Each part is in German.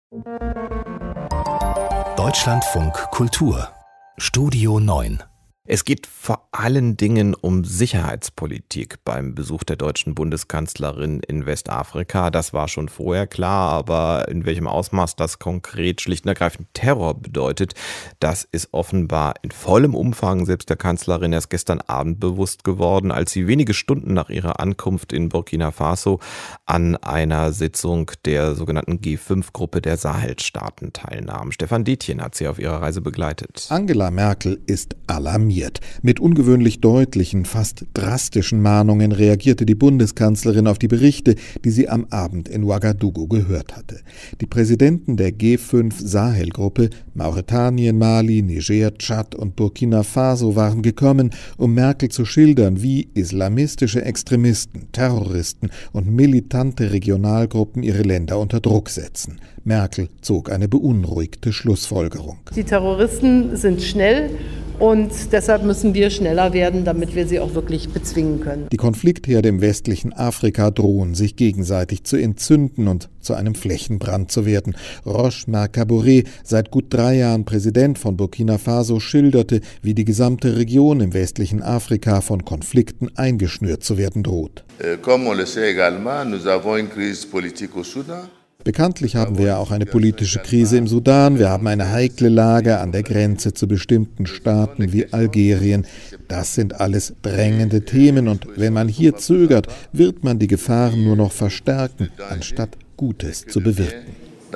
Deutschlandfunk Kultur Studio 9. Es geht vor allen Dingen um Sicherheitspolitik beim Besuch der deutschen Bundeskanzlerin in Westafrika. Das war schon vorher klar, aber in welchem Ausmaß das konkret schlicht und ergreifend Terror bedeutet, das ist offenbar in vollem Umfang selbst der Kanzlerin erst gestern Abend bewusst geworden, als sie wenige Stunden nach ihrer Ankunft in Burkina Faso an einer Sitzung der sogenannten G5-Gruppe der Sahelstaaten teilnahm. Stefan Detjen hat sie auf ihrer Reise begleitet. Angela Merkel ist alarmiert. Mit ungewöhnlich deutlichen, fast drastischen Mahnungen reagierte die Bundeskanzlerin auf die Berichte, die sie am Abend in Ouagadougou gehört hatte. Die Präsidenten der G5 Sahel-Gruppe, Mauretanien, Mali, Niger, Tschad und Burkina Faso, waren gekommen, um Merkel zu schildern, wie islamistische Extremisten, Terroristen und militante Regionalgruppen ihre Länder unter Druck setzen. Merkel zog eine beunruhigte Schlussfolgerung. Die Terroristen sind schnell und deshalb müssen wir schneller werden, damit wir sie auch wirklich bezwingen können. Die Konfliktherde im westlichen Afrika drohen, sich gegenseitig zu entzünden und zu einem Flächenbrand zu werden. Roch Marc Kabore, seit gut 3 Jahren Präsident von Burkina Faso, schilderte, wie die gesamte Region im westlichen Afrika von Konflikten eingeschnürt zu werden droht. Comme on le sait également, nous avons une crise politique au Soudan. Bekanntlich haben wir ja auch eine politische Krise im Sudan. Wir haben eine heikle Lage an der Grenze zu bestimmten Staaten wie Algerien. Das sind alles drängende Themen und wenn man hier zögert, wird man die Gefahren nur noch verstärken, anstatt Gutes zu bewirken.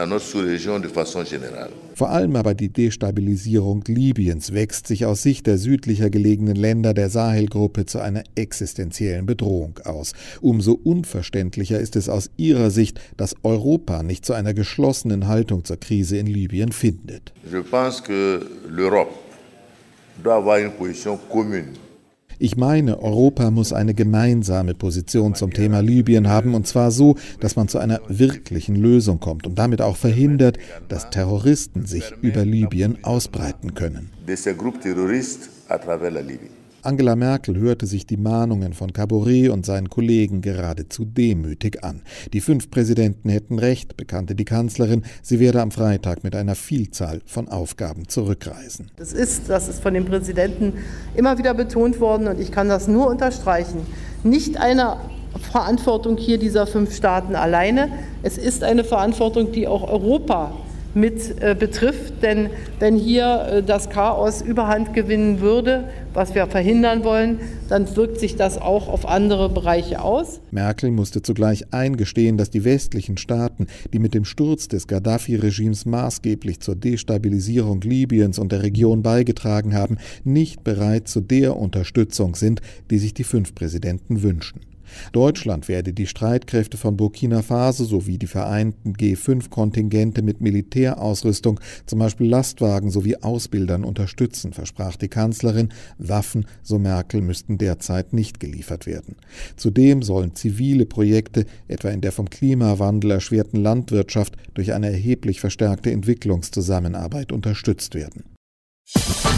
Vor allem aber die Destabilisierung Libyens wächst sich aus Sicht der südlicher gelegenen Länder der Sahelgruppe zu einer existenziellen Bedrohung aus. Umso unverständlicher ist es aus ihrer Sicht, dass Europa nicht zu einer geschlossenen Haltung zur Krise in Libyen findet. Je pense que l'Europe doit avoir une position commune. Ich meine, Europa muss eine gemeinsame Position zum Thema Libyen haben, und zwar so, dass man zu einer wirklichen Lösung kommt und damit auch verhindert, dass Terroristen sich über Libyen ausbreiten können. Angela Merkel hörte sich die Mahnungen von Kabore und seinen Kollegen geradezu demütig an. Die 5 Präsidenten hätten recht, bekannte die Kanzlerin. Sie werde am Freitag mit einer Vielzahl von Aufgaben zurückreisen. Das ist von den Präsidenten immer wieder betont worden und ich kann das nur unterstreichen. Nicht eine Verantwortung hier dieser 5 Staaten alleine. Es ist eine Verantwortung, die auch Europa mit betrifft, denn wenn hier das Chaos überhand gewinnen würde, was wir verhindern wollen, dann wirkt sich das auch auf andere Bereiche aus. Merkel musste zugleich eingestehen, dass die westlichen Staaten, die mit dem Sturz des Gaddafi-Regimes maßgeblich zur Destabilisierung Libyens und der Region beigetragen haben, nicht bereit zu der Unterstützung sind, die sich die 5 Präsidenten wünschen. Deutschland werde die Streitkräfte von Burkina Faso sowie die vereinten G5-Kontingente mit Militärausrüstung, zum Beispiel Lastwagen sowie Ausbildern unterstützen, versprach die Kanzlerin. Waffen, so Merkel, müssten derzeit nicht geliefert werden. Zudem sollen zivile Projekte, etwa in der vom Klimawandel erschwerten Landwirtschaft, durch eine erheblich verstärkte Entwicklungszusammenarbeit unterstützt werden.